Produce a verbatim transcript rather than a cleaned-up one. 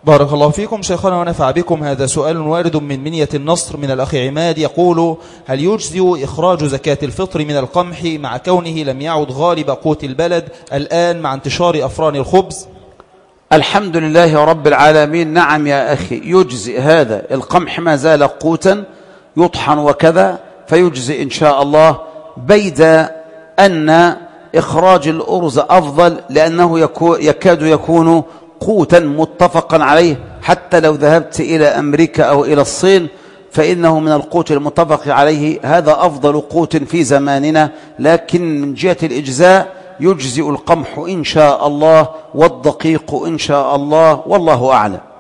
بارك الله فيكم شيخنا ونفع بكم. هذا سؤال وارد من منية النصر من الأخ عماد، يقول: هل يجزئ إخراج زكاة الفطر من القمح مع كونه لم يعد غالب قوت البلد الآن مع انتشار أفران الخبز؟ الحمد لله رب العالمين. نعم يا أخي، يجزئ هذا. القمح ما زال قوتا يطحن وكذا، فيجزئ إن شاء الله، بيد أن إخراج الأرز أفضل، لأنه يكاد يكون قوتا متفقا عليه. حتى لو ذهبت إلى أمريكا أو إلى الصين فإنه من القوت المتفق عليه، هذا أفضل قوت في زماننا. لكن من جهة الإجزاء يجزئ القمح إن شاء الله، والدقيق إن شاء الله، والله أعلم.